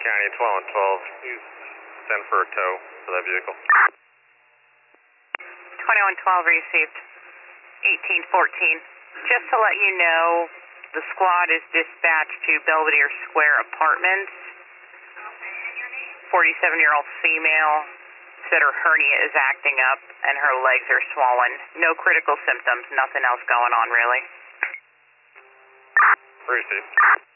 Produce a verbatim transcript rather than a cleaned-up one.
County twelve and twelve, you send for a tow for that vehicle. twenty-one twelve received. eighteen fourteen. Just to let you know, the squad is dispatched to Belvedere Square Apartments. forty-seven-year-old female said her hernia is acting up and her legs are swollen. No critical symptoms, nothing else going on really. Received.